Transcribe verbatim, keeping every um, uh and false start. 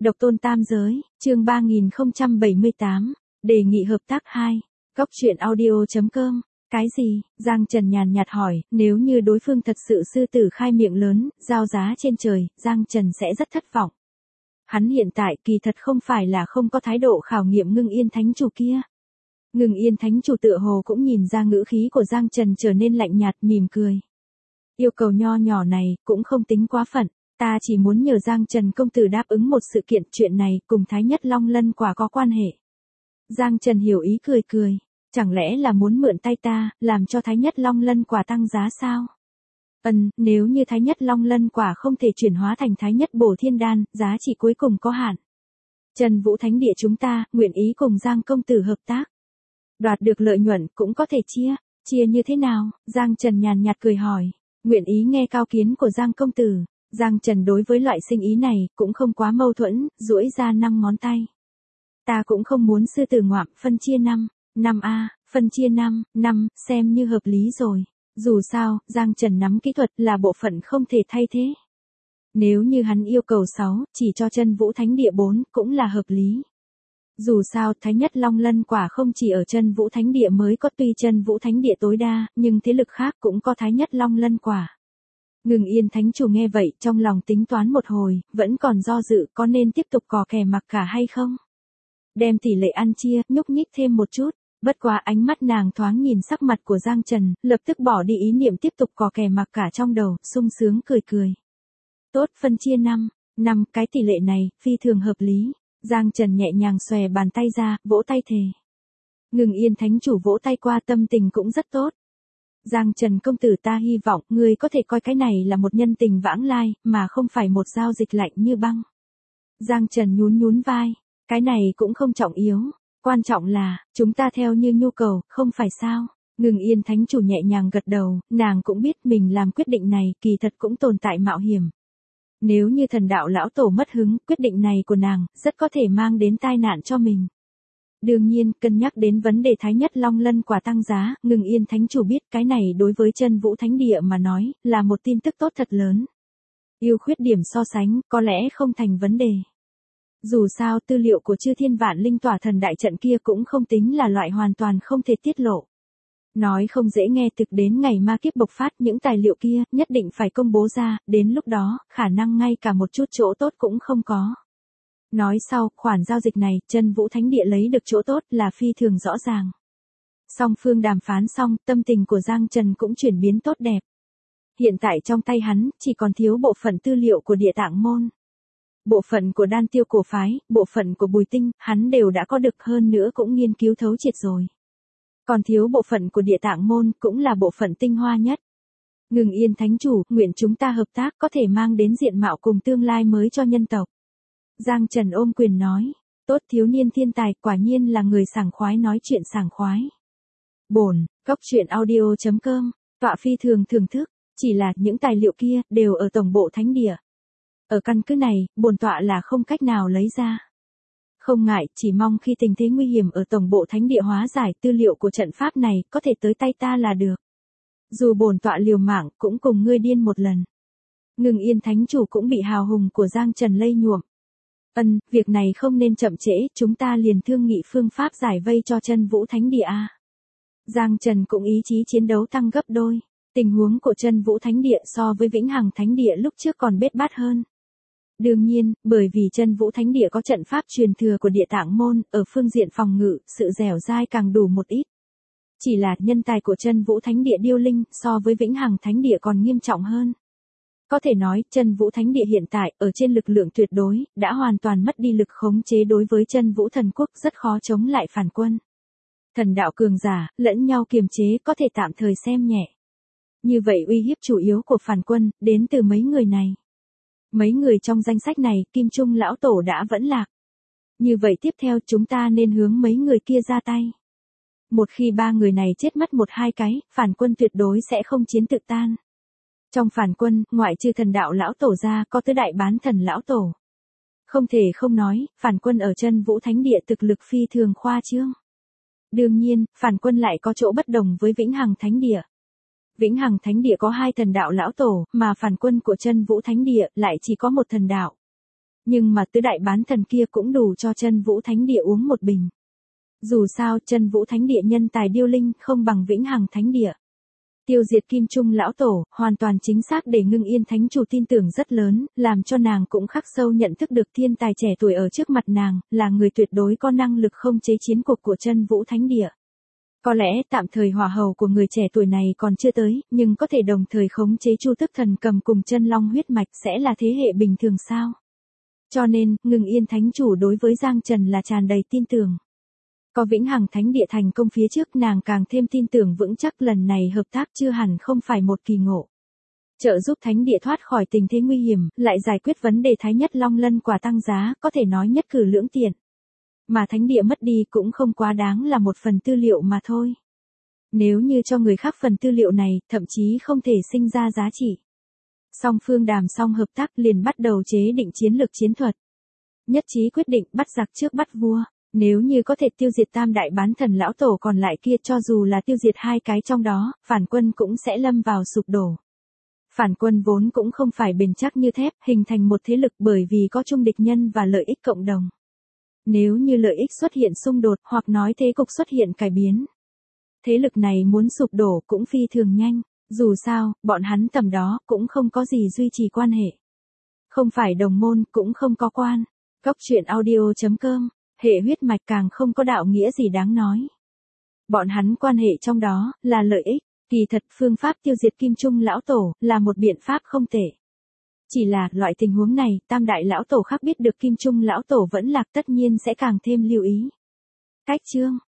Độc tôn tam giới, chương ba nghìn không trăm bảy mươi tám, đề nghị hợp tác hai. Góc truyện audio chấm com. Cái gì? Giang Trần nhàn nhạt hỏi, nếu như đối phương thật sự sư tử khai miệng lớn, giao giá trên trời, Giang Trần sẽ rất thất vọng. Hắn hiện tại kỳ thật không phải là không có thái độ khảo nghiệm Ngưng Yên Thánh Chủ kia. Ngưng Yên Thánh Chủ tựa hồ cũng nhìn ra ngữ khí của Giang Trần trở nên lạnh nhạt, mỉm cười. Yêu cầu nho nhỏ này, cũng không tính quá phận. Ta chỉ muốn nhờ Giang Trần công tử đáp ứng một sự kiện, chuyện này cùng Thái Nhất Long Lân quả có quan hệ. Giang Trần hiểu ý cười cười. Chẳng lẽ là muốn mượn tay ta, làm cho Thái Nhất Long Lân quả tăng giá sao? Ừm, nếu như Thái Nhất Long Lân quả không thể chuyển hóa thành Thái Nhất Bổ Thiên Đan, giá trị cuối cùng có hạn. Trần Vũ Thánh Địa chúng ta, nguyện ý cùng Giang công tử hợp tác. Đoạt được lợi nhuận, cũng có thể chia. Chia như thế nào? Giang Trần nhàn nhạt cười hỏi. Nguyện ý nghe cao kiến của Giang công tử. Giang Trần đối với loại sinh ý này, cũng không quá mâu thuẫn, duỗi ra năm ngón tay. Ta cũng không muốn sư tử ngoạm, phân chia năm. Năm a, phân chia năm, năm, xem như hợp lý rồi. Dù sao, Giang Trần nắm kỹ thuật là bộ phận không thể thay thế. Nếu như hắn yêu cầu sáu, chỉ cho Chân Vũ Thánh Địa bốn, cũng là hợp lý. Dù sao, Thái Nhất Long Lân quả không chỉ ở Chân Vũ Thánh Địa mới có, tuy Chân Vũ Thánh Địa tối đa, nhưng thế lực khác cũng có Thái Nhất Long Lân quả. Ngưng Yên Thánh Chủ nghe vậy, trong lòng tính toán một hồi, vẫn còn do dự có nên tiếp tục cò kè mặc cả hay không. Đem tỷ lệ ăn chia, nhúc nhích thêm một chút. Bất quá ánh mắt nàng thoáng nhìn sắc mặt của Giang Trần, lập tức bỏ đi ý niệm tiếp tục cò kè mặc cả trong đầu, sung sướng cười cười. Tốt, phân chia năm, năm, cái tỷ lệ này, phi thường hợp lý. Giang Trần nhẹ nhàng xòe bàn tay ra, vỗ tay thề. Ngưng Yên Thánh Chủ vỗ tay qua, tâm tình cũng rất tốt. Giang Trần công tử, ta hy vọng, ngươi có thể coi cái này là một nhân tình vãng lai, mà không phải một giao dịch lạnh như băng. Giang Trần nhún nhún vai, cái này cũng không trọng yếu. Quan trọng là, chúng ta theo như nhu cầu, không phải sao? Ngưng Yên Thánh Chủ nhẹ nhàng gật đầu, nàng cũng biết mình làm quyết định này, kỳ thật cũng tồn tại mạo hiểm. Nếu như Thần Đạo lão tổ mất hứng, quyết định này của nàng, rất có thể mang đến tai nạn cho mình. Đương nhiên, cân nhắc đến vấn đề Thái Nhất Long Lân quả tăng giá, Ngưng Yên Thánh Chủ biết cái này đối với Chân Vũ Thánh Địa mà nói, là một tin tức tốt thật lớn. Ưu khuyết điểm so sánh, có lẽ không thành vấn đề. Dù sao, tư liệu của Chư Thiên Vạn Linh Tỏa Thần đại trận kia cũng không tính là loại hoàn toàn không thể tiết lộ. Nói không dễ nghe, thực đến ngày ma kiếp bộc phát, những tài liệu kia nhất định phải công bố ra, đến lúc đó, khả năng ngay cả một chút chỗ tốt cũng không có. Nói sau, khoản giao dịch này, Chân Vũ Thánh Địa lấy được chỗ tốt là phi thường rõ ràng. Song phương đàm phán xong, tâm tình của Giang Trần cũng chuyển biến tốt đẹp. Hiện tại trong tay hắn, chỉ còn thiếu bộ phận tư liệu của Địa Tạng Môn. Bộ phận của Đan Tiêu Cổ Phái, bộ phận của Bùi Tinh, hắn đều đã có được, hơn nữa cũng nghiên cứu thấu triệt rồi. Còn thiếu bộ phận của Địa Tạng Môn, cũng là bộ phận tinh hoa nhất. Ngưng Yên Thánh Chủ, nguyện chúng ta hợp tác có thể mang đến diện mạo cùng tương lai mới cho nhân tộc. Giang Trần ôm quyền nói, tốt, thiếu niên thiên tài, quả nhiên là người sảng khoái nói chuyện sảng khoái. Bổn, góc truyện audio chấm com, tọa phi thường thưởng thức, chỉ là những tài liệu kia, đều ở tổng bộ Thánh Địa. Ở căn cứ này, bổn tọa là không cách nào lấy ra. Không ngại, chỉ mong khi tình thế nguy hiểm ở tổng bộ Thánh Địa hóa giải, tư liệu của trận pháp này, có thể tới tay ta là được. Dù bổn tọa liều mạng, cũng cùng ngươi điên một lần. Ngưng Yên Thánh Chủ cũng bị hào hùng của Giang Trần lây nhuộm. Ân, việc này không nên chậm trễ, chúng ta liền thương nghị phương pháp giải vây cho Chân Vũ Thánh Địa a. Giang Trần cũng ý chí chiến đấu tăng gấp đôi. Tình huống của Chân Vũ Thánh Địa so với Vĩnh Hằng Thánh Địa lúc trước còn bết bát hơn. Đương nhiên, bởi vì Chân Vũ Thánh Địa có trận pháp truyền thừa của Địa Tạng Môn, ở phương diện phòng ngự, sự dẻo dai càng đủ một ít. Chỉ là nhân tài của Chân Vũ Thánh Địa điêu linh, so với Vĩnh Hằng Thánh Địa còn nghiêm trọng hơn. Có thể nói, Chân Vũ Thánh Địa hiện tại, ở trên lực lượng tuyệt đối, đã hoàn toàn mất đi lực khống chế đối với Chân Vũ Thần Quốc, rất khó chống lại phản quân. Thần đạo cường giả, lẫn nhau kiềm chế, có thể tạm thời xem nhẹ. Như vậy uy hiếp chủ yếu của phản quân, đến từ mấy người này. Mấy người trong danh sách này, Kim Trung Lão Tổ đã vẫn lạc. Như vậy tiếp theo chúng ta nên hướng mấy người kia ra tay. Một khi ba người này chết mất một hai cái, phản quân tuyệt đối sẽ không chiến tự tan. Trong phản quân, ngoại trừ Thần Đạo Lão Tổ ra, có tứ đại bán thần Lão Tổ. Không thể không nói, phản quân ở Chân Vũ Thánh Địa thực lực phi thường khoa trương. Đương nhiên, phản quân lại có chỗ bất đồng với Vĩnh Hằng Thánh Địa. Vĩnh Hằng Thánh Địa có hai Thần Đạo Lão Tổ, mà phản quân của Chân Vũ Thánh Địa lại chỉ có một thần đạo. Nhưng mà tứ đại bán thần kia cũng đủ cho Chân Vũ Thánh Địa uống một bình. Dù sao, Chân Vũ Thánh Địa nhân tài điêu linh không bằng Vĩnh Hằng Thánh Địa. Tiêu diệt Kim Trung lão tổ, hoàn toàn chính xác để Ngưng Yên Thánh chủ tin tưởng rất lớn, làm cho nàng cũng khắc sâu nhận thức được thiên tài trẻ tuổi ở trước mặt nàng, là người tuyệt đối có năng lực không chế chiến cuộc của Chân Vũ Thánh Địa. Có lẽ tạm thời hỏa hầu của người trẻ tuổi này còn chưa tới, nhưng có thể đồng thời khống chế Chu Tức Thần Cầm cùng Chân Long huyết mạch sẽ là thế hệ bình thường sao? Cho nên, Ngưng Yên Thánh chủ đối với Giang Trần là tràn đầy tin tưởng. Có Vĩnh Hằng Thánh Địa thành công phía trước, nàng càng thêm tin tưởng vững chắc lần này hợp tác chưa hẳn không phải một kỳ ngộ. Trợ giúp Thánh Địa thoát khỏi tình thế nguy hiểm, lại giải quyết vấn đề Thái Nhất Long Lân quả tăng giá, có thể nói nhất cử lưỡng tiện. Mà Thánh Địa mất đi cũng không quá đáng là một phần tư liệu mà thôi. Nếu như cho người khác phần tư liệu này, thậm chí không thể sinh ra giá trị. Song phương đàm xong hợp tác liền bắt đầu chế định chiến lược chiến thuật. Nhất trí quyết định bắt giặc trước bắt vua. Nếu như có thể tiêu diệt tam đại bán thần lão tổ còn lại kia, cho dù là tiêu diệt hai cái trong đó, phản quân cũng sẽ lâm vào sụp đổ. Phản quân vốn cũng không phải bền chắc như thép, hình thành một thế lực bởi vì có chung địch nhân và lợi ích cộng đồng. Nếu như lợi ích xuất hiện xung đột, hoặc nói thế cục xuất hiện cải biến, thế lực này muốn sụp đổ cũng phi thường nhanh. Dù sao, bọn hắn tầm đó cũng không có gì duy trì quan hệ. Không phải đồng môn, cũng không có quan. Góc truyện audio chấm com, hệ huyết mạch càng không có đạo nghĩa gì đáng nói. Bọn hắn quan hệ trong đó, là lợi ích. Kỳ thật, phương pháp tiêu diệt Kim Trung lão tổ, là một biện pháp không tệ. Chỉ là, loại tình huống này, tam đại lão tổ khác biết được Kim Trung lão tổ vẫn lạc tất nhiên sẽ càng thêm lưu ý. Cách chương